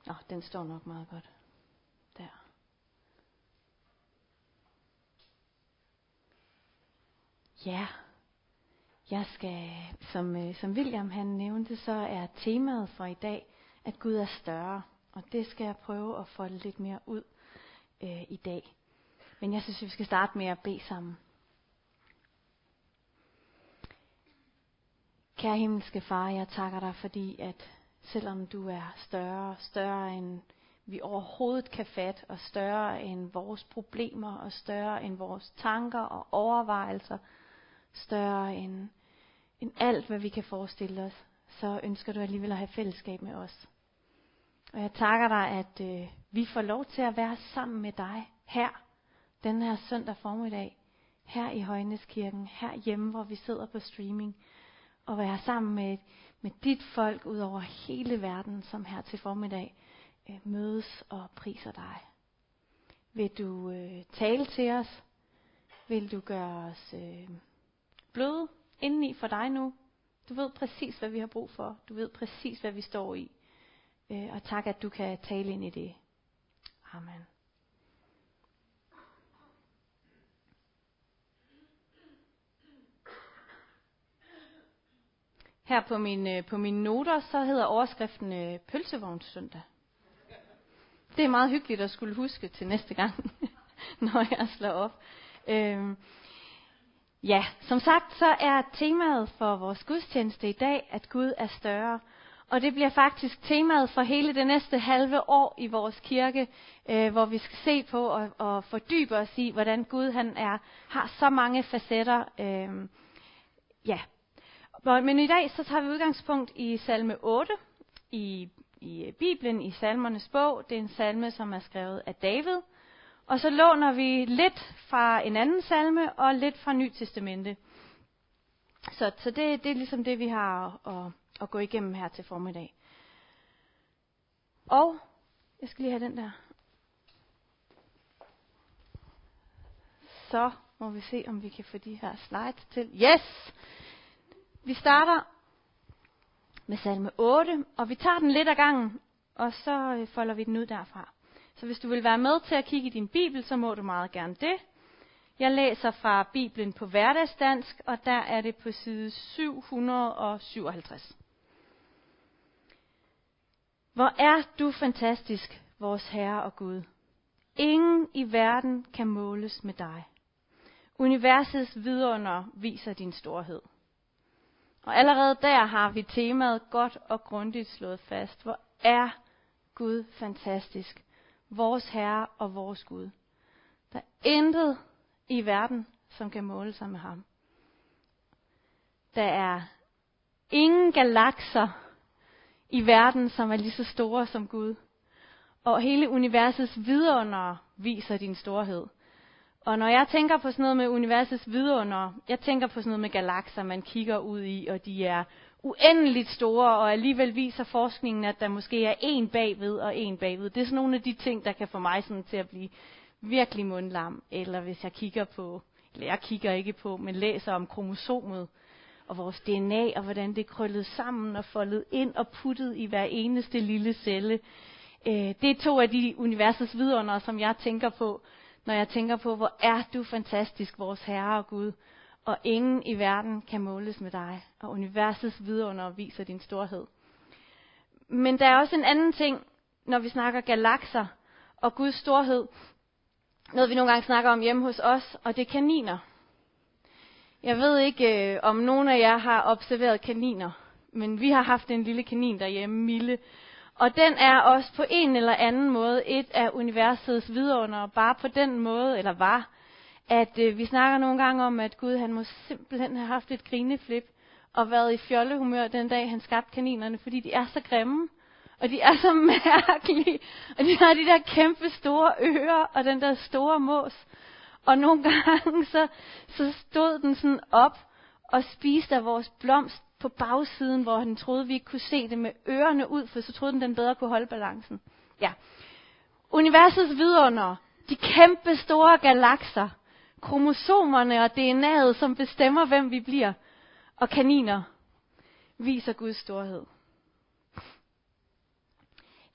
Den står nok meget godt. Der. Ja. Jeg skal, som William han nævnte, så er temaet for i dag, at Gud er større. Og det skal jeg prøve at folde lidt mere ud i dag. Men jeg synes, vi skal starte med at bede sammen. Kære himmelske far, jeg takker dig, fordi at selvom du er større end vi overhovedet kan fatte, og større end vores problemer, og større end vores tanker og overvejelser, større end alt, hvad vi kan forestille os, så ønsker du alligevel at have fællesskab med os. Og jeg takker dig, at vi får lov til at være sammen med dig her, den her søndag formiddag, her i Højneskirken, her hjemme, hvor vi sidder på streaming, og være sammen med dit folk ud over hele verden, som her til formiddag mødes og priser dig. Vil du tale til os? Vil du gøre os bløde indeni for dig nu? Du ved præcis, hvad vi har brug for. Du ved præcis, hvad vi står i. Og tak, at du kan tale ind i det. Amen. Her på mine noter, så hedder overskriften Pølsevognssøndag. Det er meget hyggeligt at skulle huske til næste gang, når jeg slår op. Ja, som sagt, så er temaet for vores gudstjeneste i dag, at Gud er større. Og det bliver faktisk temaet for hele det næste halve år i vores kirke, hvor vi skal se på og fordybe os i, hvordan Gud har så mange facetter. Men i dag så tager vi udgangspunkt i salme 8 i Bibelen, i salmernes bog. Det er en salme, som er skrevet af David. Og så låner vi lidt fra en anden salme og lidt fra Nyt Testamente. Så det er ligesom det, vi har at gå igennem her til formiddag. Og jeg skal lige have den der. Så må vi se, om vi kan få de her slides til. Yes! Vi starter med salme 8, og vi tager den lidt ad gangen, og så folder vi den ud derfra. Så hvis du vil være med til at kigge i din bibel, så må du meget gerne det. Jeg læser fra Bibelen på hverdagsdansk, og der er det på side 757. Hvor er du fantastisk, vores Herre og Gud. Ingen i verden kan måles med dig. Universets vidunder viser din storhed. Og allerede der har vi temaet godt og grundigt slået fast. Hvor er Gud fantastisk, vores Herre og vores Gud. Der er intet i verden, som kan måle sig med ham. Der er ingen galakser i verden, som er lige så store som Gud. Og hele universets vidunder viser din storhed. Og når jeg tænker på sådan noget med universets vidunder, jeg tænker på sådan noget med galakser, man kigger ud i, og de er uendeligt store, og alligevel viser forskningen, at der måske er en bagved og en bagved. Det er sådan nogle af de ting, der kan få mig sådan til at blive virkelig mundlam. Eller hvis jeg kigger ikke på, men læser om kromosomet og vores DNA, og hvordan det er krøllet sammen og foldet ind og puttet i hver eneste lille celle. Det er to af de universets vidunder, som jeg tænker på, når jeg tænker på, hvor er du fantastisk, vores Herre og Gud, og ingen i verden kan måles med dig, og universets vidunder viser din storhed. Men der er også en anden ting, når vi snakker galakser og Guds storhed, noget vi nogle gange snakker om hjemme hos os, og det er kaniner. Jeg ved ikke, om nogen af jer har observeret kaniner, men vi har haft en lille kanin derhjemme, Mille. Og den er også på en eller anden måde et af universets vidunder, bare på den måde, eller var, at vi snakker nogle gange om, at Gud han må simpelthen have haft et grineflip og været i fjollehumør den dag, han skabte kaninerne, fordi de er så grimme, og de er så mærkelige, og de har de der kæmpe store ører og den der store mås. Og nogle gange så stod den sådan op og spiste af vores blomst på bagsiden, hvor han troede, vi ikke kunne se det med ørerne ud, for så troede den bedre kunne holde balancen. Ja. Universets vidunder, de kæmpe store galakser, kromosomerne og DNA'et, som bestemmer, hvem vi bliver, og kaniner, viser Guds storhed.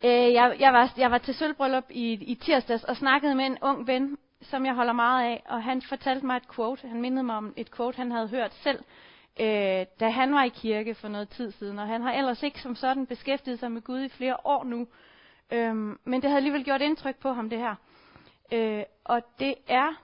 Jeg var til sølvbryllup i tirsdags og snakkede med en ung ven, som jeg holder meget af, og han fortalte mig et quote. Han mindede mig om et quote, han havde hørt selv, da han var i kirke for noget tid siden. Og han har ellers ikke som sådan beskæftiget sig med Gud i flere år nu. Men det havde alligevel gjort indtryk på ham, det her. Og det er: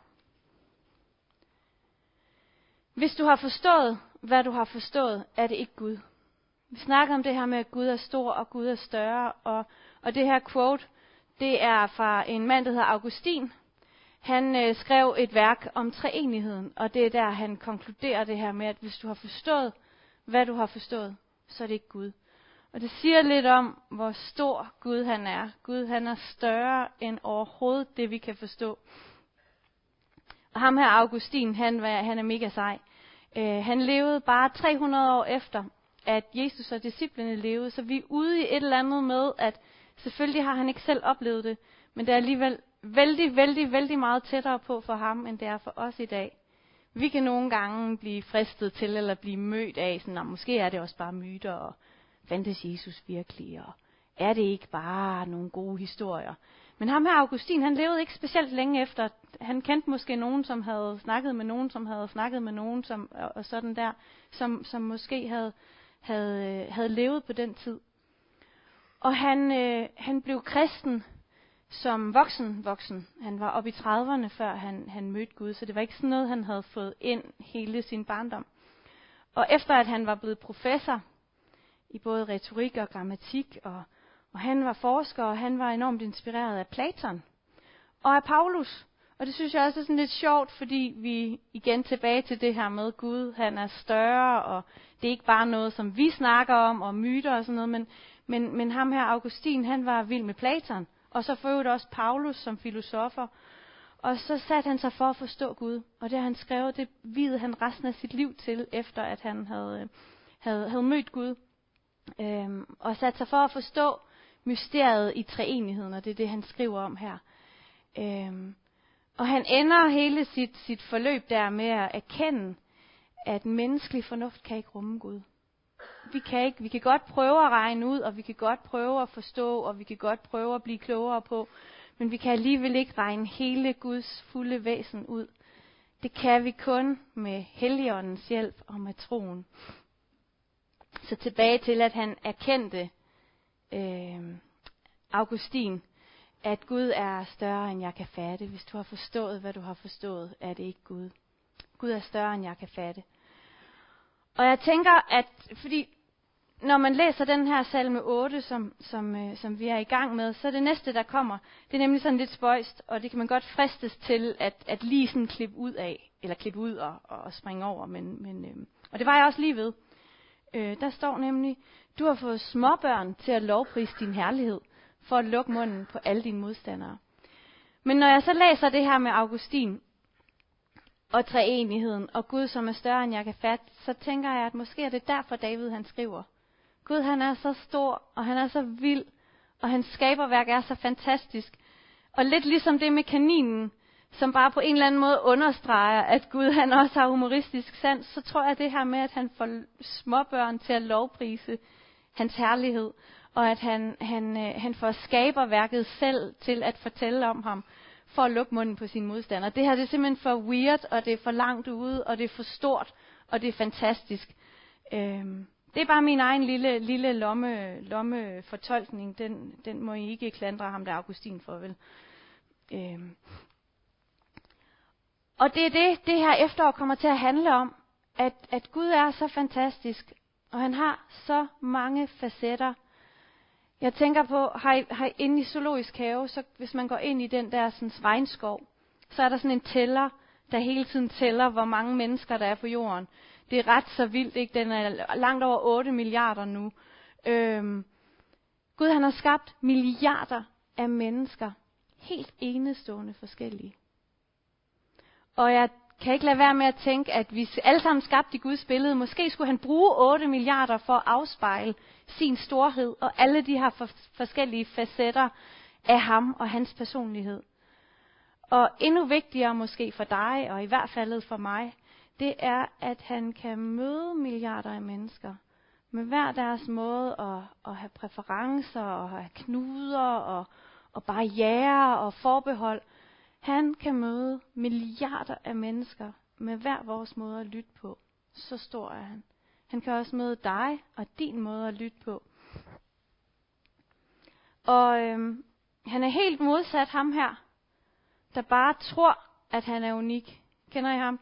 hvis du har forstået, hvad du har forstået, er det ikke Gud. Vi snakker om det her med, at Gud er stor og Gud er større. Og det her quote, det er fra en mand, der hedder Augustin. Han skrev et værk om treenigheden, og det er der, han konkluderer det her med, at hvis du har forstået, hvad du har forstået, så er det ikke Gud. Og det siger lidt om, hvor stor Gud han er. Gud han er større end overhovedet det, vi kan forstå. Og ham her, Augustin, han er mega sej. Han levede bare 300 år efter, at Jesus og disciplene levede, så vi er ude i et eller andet med, at selvfølgelig har han ikke selv oplevet det, men det er alligevel vældig meget tættere på for ham, end det er for os i dag. Vi kan nogle gange blive fristet til, eller blive mødt af, sådan, måske er det også bare myter, og fandtes Jesus virkelig, og er det ikke bare nogle gode historier. Men ham her, Augustin, han levede ikke specielt længe efter. Han kendte måske nogen, som havde snakket med nogen, som havde snakket med nogen, og sådan der, som måske havde levet på den tid. Og han blev kristen som voksen. Han var oppe i 30'erne, før han mødte Gud, så det var ikke sådan noget, han havde fået ind hele sin barndom. Og efter at han var blevet professor i både retorik og grammatik, og han var forsker, og han var enormt inspireret af Platon og af Paulus. Og det synes jeg også er sådan lidt sjovt, fordi vi igen tilbage til det her med Gud, han er større, og det er ikke bare noget, som vi snakker om, og myter og sådan noget, men ham her, Augustin, han var vild med Platon, og så for øvrigt også Paulus som filosofer. Og så satte han sig for at forstå Gud, og det han skrev, det viede han resten af sit liv til, efter at han havde mødt Gud. Og satte sig for at forstå mysteriet i treenigheden, og det er det, han skriver om her. Og han ender hele sit forløb der med at erkende, at menneskelig fornuft kan ikke rumme Gud. Vi kan godt prøve at regne ud, og vi kan godt prøve at forstå, og vi kan godt prøve at blive klogere på, men vi kan alligevel ikke regne hele Guds fulde væsen ud. Det kan vi kun med Helligåndens hjælp og med troen. Så tilbage til, at han erkendte, Augustin, at Gud er større, end jeg kan fatte. Hvis du har forstået, hvad du har forstået, er det ikke Gud. Gud er større, end jeg kan fatte. Og jeg tænker, at fordi når man læser den her salme 8, som vi er i gang med, så det næste, der kommer, det er nemlig sådan lidt spøjst, og det kan man godt fristes til at lige sådan klippe ud og springe over. Og det var jeg også lige ved. Der står nemlig: du har fået småbørn til at lovprise din herlighed, for at lukke munden på alle dine modstandere. Men når jeg så læser det her med Augustin og treenigheden og Gud, som er større, end jeg kan fatte, så tænker jeg, at måske er det derfor David han skriver. Gud han er så stor, og han er så vild, og hans skaberværk er så fantastisk. Og lidt ligesom det med kaninen, som bare på en eller anden måde understreger, at Gud han også har humoristisk sans, så tror jeg det her med, at han får småbørn til at lovprise hans herlighed, og at han får skaberværket selv til at fortælle om ham, for at lukke munden på sine modstandere. Det her det er simpelthen for weird, og det er for langt ude, og det er for stort, og det er fantastisk. Det er bare min egen lille lomme fortolkning. Den må I ikke klandre ham der Augustin for, vel? Og det er det her efterår kommer til at handle om, at Gud er så fantastisk, og han har så mange facetter. Jeg tænker på, har inde i Zoologisk Have, så hvis man går ind i den der sådan, regnskov, så er der sådan en tæller, der hele tiden tæller, hvor mange mennesker der er på jorden. Det er ret så vildt, ikke? Den er langt over 8 milliarder nu. Gud han har skabt milliarder af mennesker, helt enestående forskellige. Og jeg kan ikke lade være med at tænke, at vi alle sammen skabte i Guds billede. Måske skulle han bruge 8 milliarder for at afspejle sin storhed og alle de her forskellige facetter af ham og hans personlighed. Og endnu vigtigere måske for dig, og i hvert fald for mig, det er, at han kan møde milliarder af mennesker med hver deres måde at have præferencer og have knuder og barrierer og forbehold. Han kan møde milliarder af mennesker med hver vores måde at lytte på. Så stor er han. Han kan også møde dig og din måde at lytte på. Og han er helt modsat ham her, der bare tror, at han er unik. Kender I ham?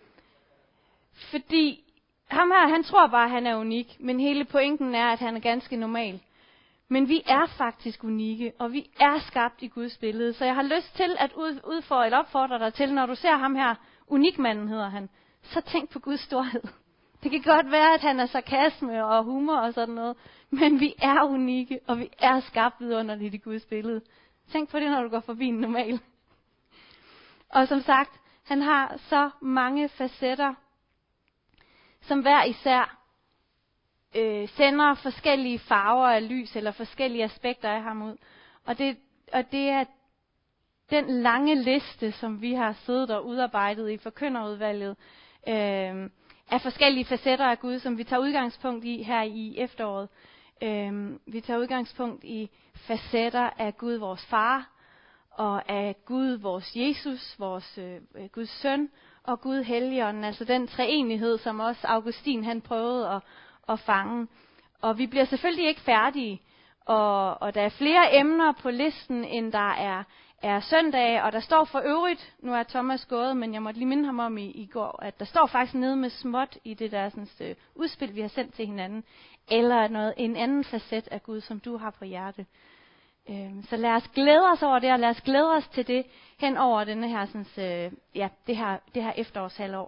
Fordi ham her, han tror bare, at han er unik, men hele pointen er, at han er ganske normal. Men vi er faktisk unikke, og vi er skabt i Guds billede. Så jeg har lyst til at udfordre eller opfordre dig til, når du ser ham her, unikmanden hedder han, så tænk på Guds storhed. Det kan godt være, at han er sarkasme og humor og sådan noget, men vi er unikke, og vi er skabt vidunderligt i Guds billede. Tænk på det, når du går forbi en normal. Og som sagt, han har så mange facetter, som hver især sender forskellige farver af lys, eller forskellige aspekter af ham ud. Og det er den lange liste, som vi har siddet og udarbejdet i forkynderudvalget, af forskellige facetter af Gud, som vi tager udgangspunkt i her i efteråret. Vi tager udgangspunkt i facetter af Gud, vores far, og af Gud, vores Jesus, vores Guds søn, og Gud Helligånden, altså den treenighed, som også Augustin han prøvede at fange. Og vi bliver selvfølgelig ikke færdige, og der er flere emner på listen, end der er søndag, og der står for øvrigt, nu er Thomas gået, men jeg måtte lige minde ham om i går, at der står faktisk nede med småt i det der sådan, udspil, vi har sendt til hinanden, eller en anden facet af Gud, som du har på hjerte. Så lad os glæde os over det, og lad os glæde os til det hen over denne her, sådan, det her efterårshalvår.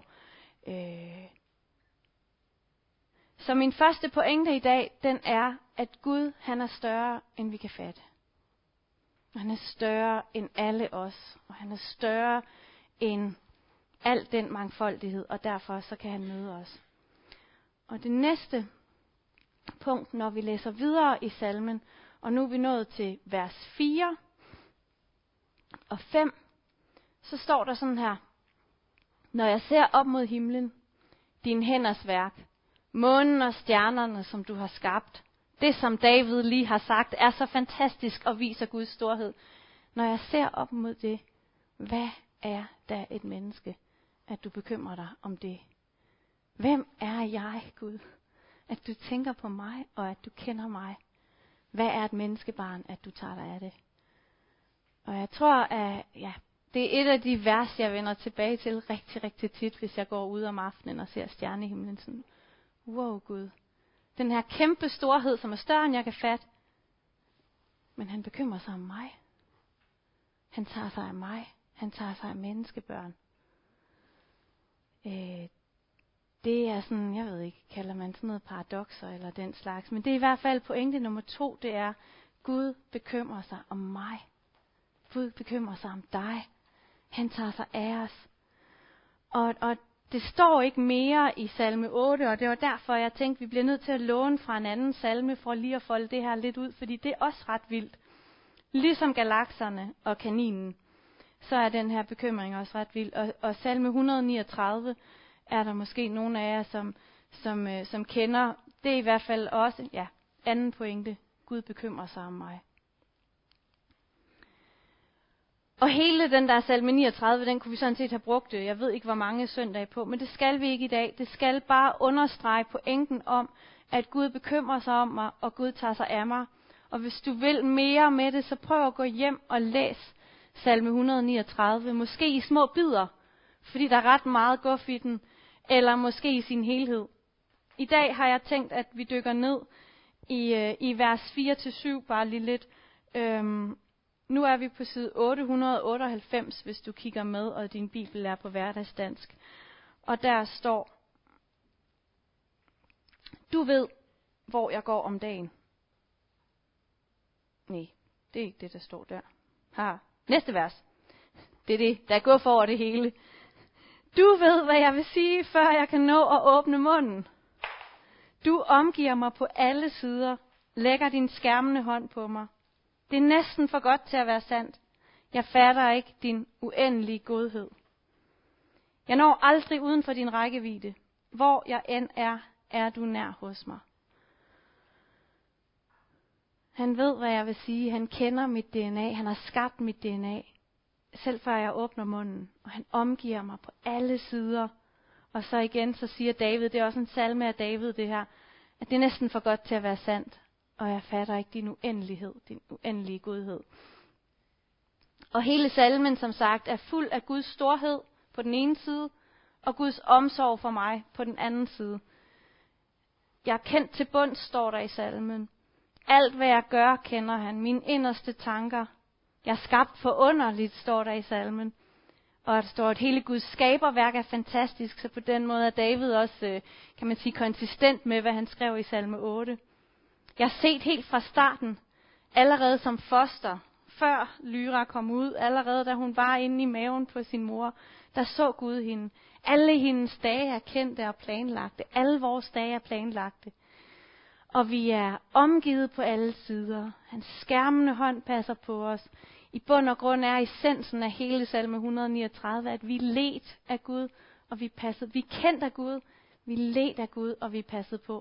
Så min første pointe i dag, den er, at Gud, han er større, end vi kan fatte. Han er større end alle os, og han er større end al den mangfoldighed, og derfor så kan han møde os. Og det næste punkt, når vi læser videre i salmen, og nu er vi nået til vers 4 og 5, så står der sådan her: Når jeg ser op mod himlen, din hænders værk, månen og stjernerne, som du har skabt, det som David lige har sagt, er så fantastisk og viser Guds storhed. Når jeg ser op mod det, hvad er da et menneske, at du bekymrer dig om det? Hvem er jeg, Gud, at du tænker på mig, og at du kender mig? Hvad er et menneskebarn, at du tager dig af det? Og jeg tror, at det er et af de vers, jeg vender tilbage til rigtig, rigtig tit, hvis jeg går ud om aftenen og ser stjernehimlen. Sådan, wow, Gud. Den her kæmpe storhed, som er større, end jeg kan fatte. Men han bekymrer sig om mig. Han tager sig af mig. Han tager sig af menneskebørn. Det er sådan, jeg ved ikke, kalder man sådan noget paradokser eller den slags. Men det er i hvert fald pointe nummer 2, det er, Gud bekymrer sig om mig. Gud bekymrer sig om dig. Han tager sig af os. Og det står ikke mere i salme 8, og det var derfor, jeg tænkte, vi bliver nødt til at låne fra en anden salme, for lige at folde det her lidt ud, fordi det er også ret vildt. Ligesom galakserne og kaninen, så er den her bekymring også ret vild. Og salme 139 er der måske nogle af jer, som kender. Det er i hvert fald også, anden pointe. Gud bekymrer sig om mig. Og hele den der salme 39, den kunne vi sådan set have brugt, jeg ved ikke hvor mange søndage på, men det skal vi ikke i dag. Det skal bare understrege pointen om, at Gud bekymrer sig om mig, og Gud tager sig af mig. Og hvis du vil mere med det, så prøv at gå hjem og læs salme 139, måske i små bidder, fordi der er ret meget guf i den, eller måske i sin helhed. I dag har jeg tænkt, at vi dykker ned i vers 4-7, bare lige lidt. Nu er vi på side 898, hvis du kigger med, og din bibel er på hverdagsdansk. Og der står: Du ved, hvor jeg går om dagen. Nej, det er ikke det, der står der. Næste vers. Det er det, der går for over det hele. Du ved, hvad jeg vil sige, før jeg kan nå at åbne munden. Du omgiver mig på alle sider, lægger din skærmende hånd på mig. Det er næsten for godt til at være sandt. Jeg fatter ikke din uendelige godhed. Jeg når aldrig uden for din rækkevidde. Hvor jeg end er du nær hos mig. Han ved, hvad jeg vil sige. Han kender mit DNA. Han har skabt mit DNA. Selv før jeg åbner munden. Og han omgiver mig på alle sider. Og så igen, så siger David, det er også en salme af David det her, at det er næsten for godt til at være sandt. Og jeg fatter ikke din uendelighed, din uendelige godhed. Og hele salmen, som sagt, er fuld af Guds storhed på den ene side, og Guds omsorg for mig på den anden side. Jeg er kendt til bunds, står der i salmen. Alt hvad jeg gør, kender han. Mine inderste tanker. Jeg er skabt forunderligt, står der i salmen. Og der står, at hele Guds skaberværk er fantastisk, så på den måde er David også, kan man sige, konsistent med, hvad han skrev i salme 8. Jeg har set helt fra starten, allerede som foster, før Lyra kom ud, allerede da hun var inde i maven på sin mor, der så Gud hende. Alle hendes dage er kendte og planlagte. Alle vores dage er planlagte. Og vi er omgivet på alle sider. Hans skærmende hånd passer på os. I bund og grund er essensen af hele salme 139, at vi er ledt af Gud, og vi er kendt af Gud, vi er ledt af Gud, og vi er passet på.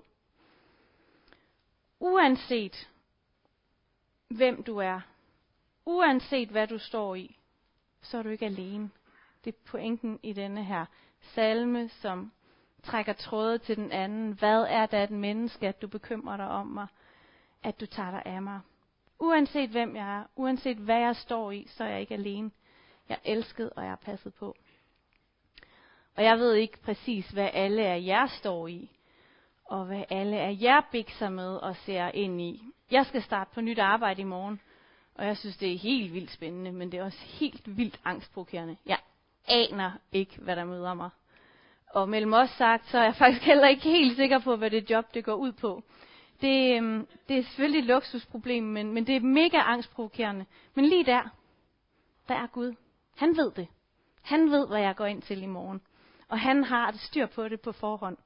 Uanset hvem du er, uanset hvad du står i, så er du ikke alene. Det er pointen i denne her salme, som trækker tråde til den anden. Hvad er det et menneske, at du bekymrer dig om mig, at du tager dig af mig? Uanset hvem jeg er, uanset hvad jeg står i, så er jeg ikke alene. Jeg er elsket, og jeg er passet på. Og jeg ved ikke præcis, hvad alle af jer står i, og hvad alle af jer bikser med og ser ind i. Jeg skal starte på nyt arbejde i morgen, og jeg synes, det er helt vildt spændende, men det er også helt vildt angstprovokerende. Jeg aner ikke, hvad der møder mig. Og mellem os sagt, så er jeg faktisk heller ikke helt sikker på, hvad det job det går ud på. Det er selvfølgelig et luksusproblem, men det er mega angstprovokerende. Men lige der er Gud. Han ved det. Han ved, hvad jeg går ind til i morgen. Og han har det styr på det på forhånd.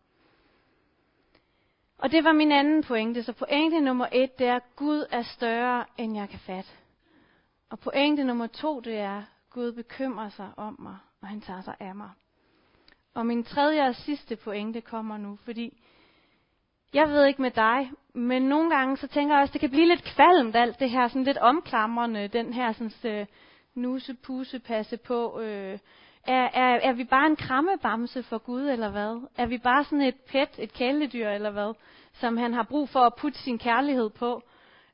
Og det var min anden pointe. Så pointe nummer 1, det er, at Gud er større, end jeg kan fatte. Og pointe nummer 2, det er, at Gud bekymrer sig om mig, og han tager sig af mig. Og min tredje og sidste pointe kommer nu, fordi jeg ved ikke med dig, men nogle gange så tænker jeg også, det kan blive lidt kvalmt alt det her, sådan lidt omklamrende, den her sådan nuse, puse, passe på. Er vi bare en krammebamse for Gud, eller hvad? Er vi bare sådan et kæledyr, eller hvad? Som han har brug for at putte sin kærlighed på.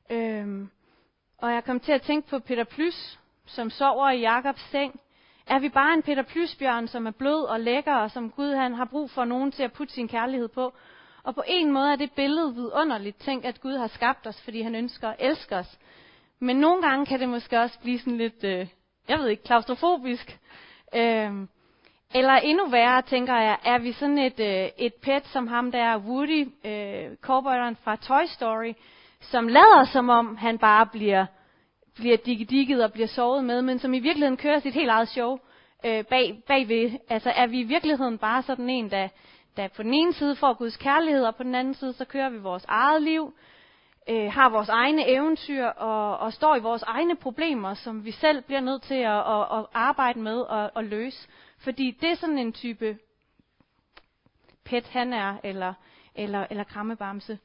Og jeg kom til at tænke på Peter Plys, som sover i Jakobs seng. Er vi bare en Peter Plys-bjørn, som er blød og lækker, og som Gud han har brug for nogen til at putte sin kærlighed på? Og på en måde er det billede vidunderligt. Tænk, at Gud har skabt os, fordi han ønsker at elske os. Men nogle gange kan det måske også blive sådan lidt, jeg ved ikke, klaustrofobisk. Eller endnu værre, tænker jeg, er vi sådan et pet som ham der, Woody, cowboyeren fra Toy Story, som lader som om han bare bliver digget og bliver sovet med, men som i virkeligheden kører sit helt eget show bagved. Altså er vi i virkeligheden bare sådan en, der på den ene side får Guds kærlighed, og på den anden side så kører vi vores eget liv, har vores egne eventyr og står i vores egne problemer, som vi selv bliver nødt til at arbejde med og løse. Fordi det er sådan en type pet han er, eller krammebamse.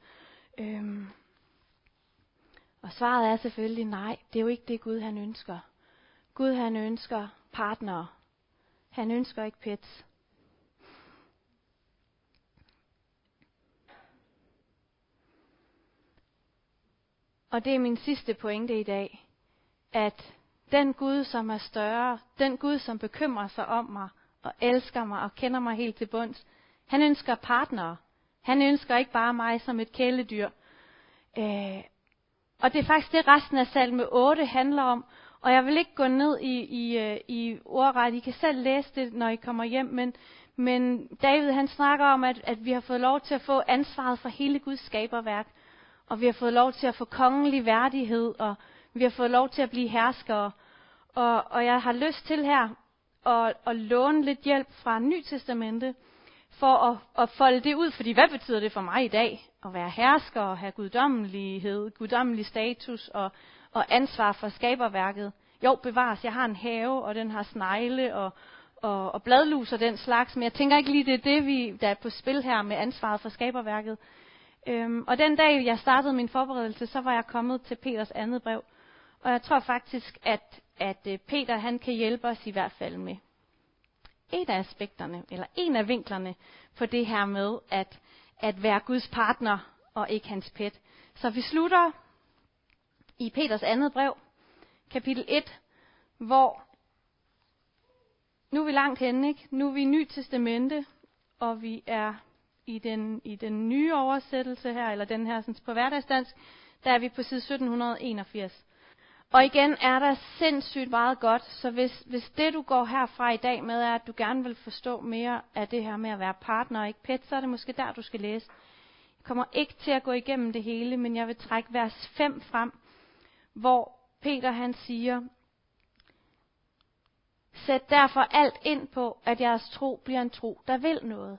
Og svaret er selvfølgelig nej, det er jo ikke det Gud han ønsker. Gud han ønsker partnere. Han ønsker ikke pets. Og det er min sidste pointe i dag, at den Gud, som er større, den Gud, som bekymrer sig om mig, og elsker mig, og kender mig helt til bunds, han ønsker partnere. Han ønsker ikke bare mig som et kæledyr. Og det er faktisk det, resten af salme 8 handler om. Og jeg vil ikke gå ned i ordret. I kan selv læse det, når I kommer hjem. Men David han snakker om, at vi har fået lov til at få ansvaret for hele Guds skaberværk. Og vi har fået lov til at få kongelig værdighed, og vi har fået lov til at blive herskere. Og jeg har lyst til her at låne lidt hjælp fra Nye Testamente, for at folde det ud. Fordi hvad betyder det for mig i dag? At være hersker og have guddommelighed, guddommelig status og ansvar for skaberværket. Jo, bevares, jeg har en have, og den har snegle og bladlus og den slags. Men jeg tænker ikke lige, det er det, der er på spil her med ansvaret for skaberværket. Og den dag, jeg startede min forberedelse, så var jeg kommet til Peters andet brev. Og jeg tror faktisk, at Peter han kan hjælpe os i hvert fald med et af aspekterne, eller en af vinklerne på det her med at være Guds partner og ikke hans pet. Så vi slutter i Peters andet brev, kapitel 1, hvor nu er vi langt henne, ikke? Nu er vi i Ny Testamente, og vi er i den nye oversættelse her, eller den her sådan på hverdagsdansk, der er vi på side 1781. Og igen er der sindssygt meget godt, så hvis det du går herfra i dag med, er at du gerne vil forstå mere af det her med at være partner og ikke pet, så er det måske der du skal læse. Jeg kommer ikke til at gå igennem det hele, men jeg vil trække vers 5 frem, hvor Peter han siger: Sæt derfor alt ind på, at jeres tro bliver en tro, der vil noget.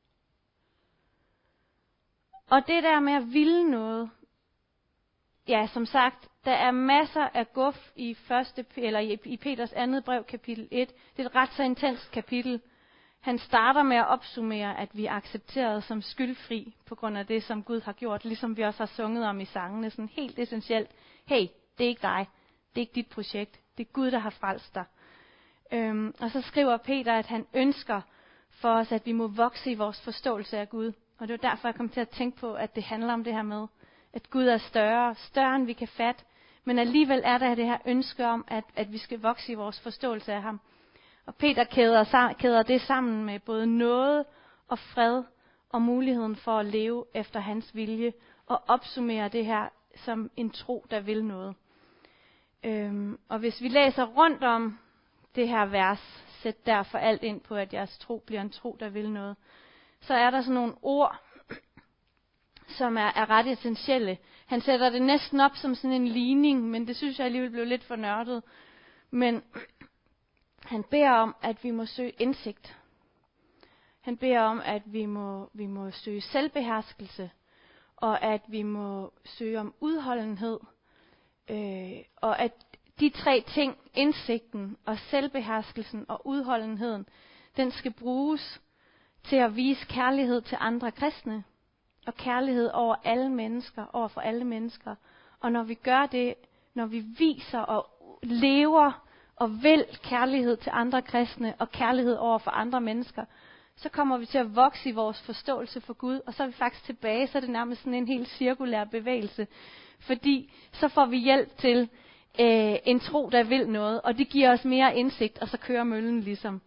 Og det der med at ville noget, ja, som sagt, der er masser af guf i Peters andet brev, kapitel 1. Det er et ret så intenst kapitel. Han starter med at opsummere, at vi er accepteret som skyldfri på grund af det, som Gud har gjort, ligesom vi også har sunget om i sangene. Sådan helt essentielt. Hey, det er ikke dig. Det er ikke dit projekt. Det er Gud, der har frelst dig. Og så skriver Peter, at han ønsker for os, at vi må vokse i vores forståelse af Gud. Og det var derfor, jeg kom til at tænke på, at det handler om det her med, at Gud er større end vi kan fatte. Men alligevel er der det her ønske om, at vi skal vokse i vores forståelse af ham. Og Peter kæder det sammen med både nåde og fred og muligheden for at leve efter hans vilje og opsummere det her som en tro, der vil noget. Og hvis vi læser rundt om det her vers, sæt derfor alt ind på, at jeres tro bliver en tro, der vil noget, så er der sådan nogle ord, som er ret essentielle. Han sætter det næsten op som sådan en ligning, men det synes jeg alligevel blev lidt for nørdet. Men han beder om, at vi må søge indsigt. Han beder om, at vi må søge selvbeherskelse, og at vi må søge om udholdenhed. Og at de 3 ting, indsigten og selvbeherskelsen og udholdenheden, den skal bruges til at vise kærlighed til andre kristne. Og kærlighed over for alle mennesker. Og når vi gør det, når vi viser og lever og vil kærlighed til andre kristne og kærlighed over for andre mennesker, så kommer vi til at vokse i vores forståelse for Gud, og så er vi faktisk tilbage, så er det nærmest sådan en helt cirkulær bevægelse. Fordi så får vi hjælp til en tro, der vil noget, og det giver os mere indsigt, og så kører møllen ligesom.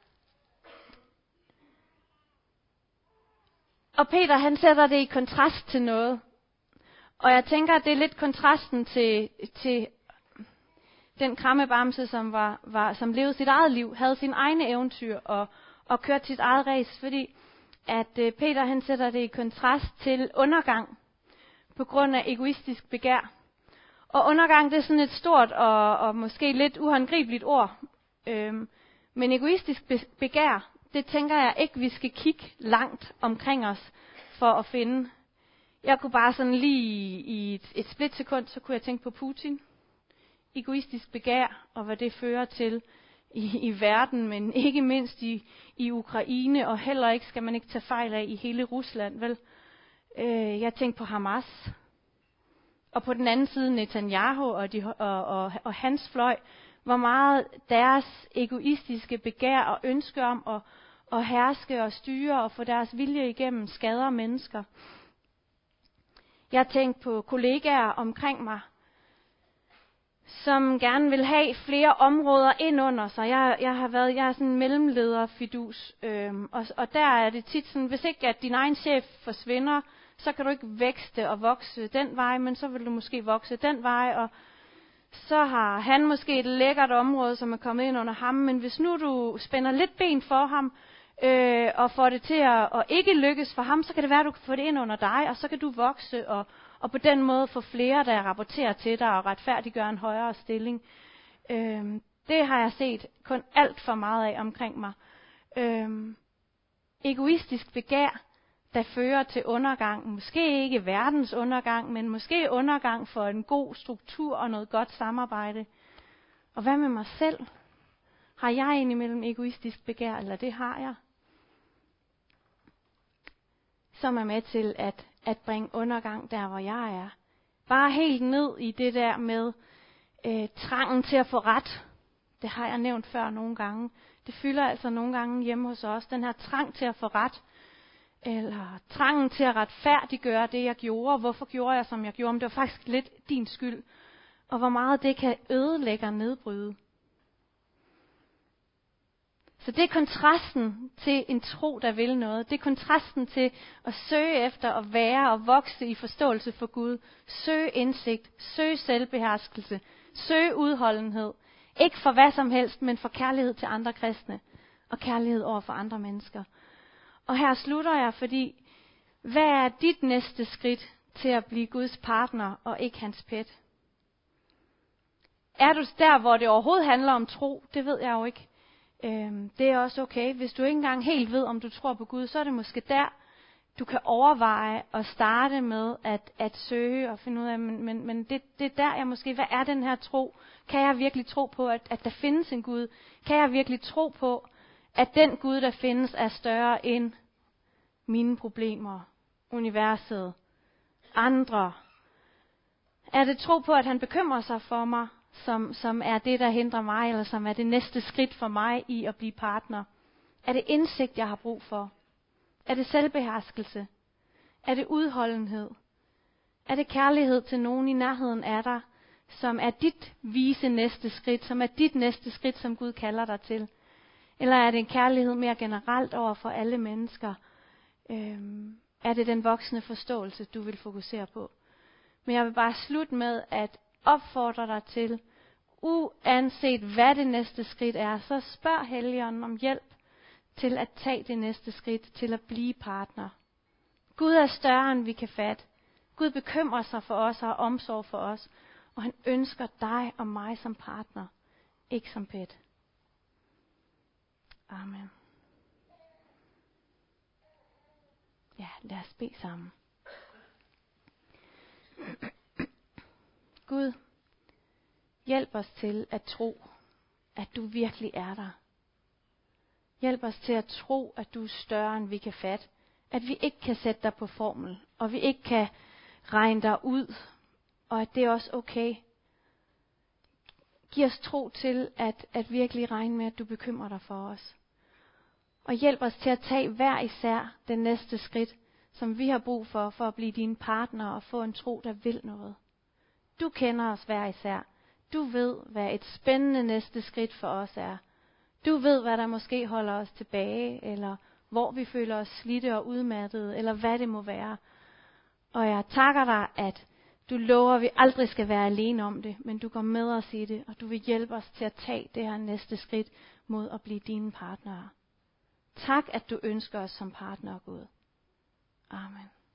Og Peter, han sætter det i kontrast til noget. Og jeg tænker, at det er lidt kontrasten til den krammebamse, som levede sit eget liv, havde sin egne eventyr og kørte sit eget race. Fordi at Peter, han sætter det i kontrast til undergang på grund af egoistisk begær. Og undergang, det er sådan et stort og måske lidt uhåndgribeligt ord. Men egoistisk begær, det tænker jeg ikke, vi skal kigge langt omkring os for at finde. Jeg kunne bare sådan lige i et splitsekund, så kunne jeg tænke på Putin. Egoistisk begær, og hvad det fører til i verden, men ikke mindst i Ukraine, og heller ikke, skal man ikke tage fejl af, i hele Rusland, vel? Jeg tænkte på Hamas. Og på den anden side Netanyahu og hans fløj, hvor meget deres egoistiske begær og ønske om at herske og styre og få deres vilje igennem skader mennesker. Jeg tænkte på kollegaer omkring mig, som gerne vil have flere områder ind under sig. Jeg er sådan en mellemlederfidus, og der er det tit sådan, hvis ikke at din egen chef forsvinder, så kan du ikke vækste og vokse den vej, men så vil du måske vokse den vej, og så har han måske et lækkert område, som er kommet ind under ham, men hvis nu du spænder lidt ben for ham, og får det til at ikke lykkes for ham, så kan det være, at du kan få det ind under dig, og så kan du vokse, og på den måde få flere, der rapporterer til dig, og retfærdiggøre en højere stilling. Det har jeg set kun alt for meget af omkring mig. Egoistisk begær, der fører til undergang. Måske ikke verdens undergang, men måske undergang for en god struktur og noget godt samarbejde. Og hvad med mig selv? Har jeg indimellem egoistisk begær, eller det har jeg? Som er med til at bringe undergang der, hvor jeg er. Bare helt ned i det der med trangen til at få ret. Det har jeg nævnt før nogle gange. Det fylder altså nogle gange hjemme hos os. Den her trang til at få ret. Eller trangen til at retfærdiggøre det, jeg gjorde. Hvorfor gjorde jeg, som jeg gjorde? Men det var faktisk lidt din skyld. Og hvor meget det kan ødelægge og nedbryde. Så det er kontrasten til en tro, der vil noget. Det er kontrasten til at søge efter at være og vokse i forståelse for Gud. Søge indsigt, søge selvbeherskelse, søge udholdenhed. Ikke for hvad som helst, men for kærlighed til andre kristne. Og kærlighed over for andre mennesker. Og her slutter jeg, fordi hvad er dit næste skridt til at blive Guds partner og ikke hans pet? Er du der, hvor det overhovedet handler om tro? Det ved jeg jo ikke. Det er også okay. Hvis du ikke engang helt ved, om du tror på Gud, så er det måske der, du kan overveje at starte med at søge og finde ud af, men det er der, jeg måske, hvad er den her tro? Kan jeg virkelig tro på, at der findes en Gud? Kan jeg virkelig tro på, at den Gud, der findes, er større end mine problemer, universet, andre? Er det tro på, at han bekymrer sig for mig, som er det, der hindrer mig, eller som er det næste skridt for mig i at blive partner? Er det indsigt, jeg har brug for? Er det selvbeherskelse? Er det udholdenhed? Er det kærlighed til nogen i nærheden af dig, som er dit vise næste skridt, som er dit næste skridt, som Gud kalder dig til? Eller er det en kærlighed mere generelt over for alle mennesker? Er det den voksne forståelse, du vil fokusere på? Men jeg vil bare slutte med at opfordre dig til, uanset hvad det næste skridt er, så spørg Helligånden om hjælp til at tage det næste skridt, til at blive partner. Gud er større, end vi kan fatte. Gud bekymrer sig for os og har omsorg for os, og han ønsker dig og mig som partner, ikke som pet. Amen. Ja, lad os bede sammen. Gud, hjælp os til at tro, at du virkelig er der. Hjælp os til at tro, at du er større, end vi kan fatte. At vi ikke kan sætte dig på formel, og vi ikke kan regne dig ud, og at det er også okay. Giv os tro til at virkelig regne med, at du bekymrer dig for os. Og hjælp os til at tage hver især den næste skridt, som vi har brug for at blive dine partnere og få en tro, der vil noget. Du kender os hver især. Du ved, hvad et spændende næste skridt for os er. Du ved, hvad der måske holder os tilbage, eller hvor vi føler os slidte og udmattede, eller hvad det må være. Og jeg takker dig, at du lover, at vi aldrig skal være alene om det, men du går med os i det, og du vil hjælpe os til at tage det her næste skridt mod at blive dine partnere. Tak, at du ønsker os som partnere, Gud. Amen.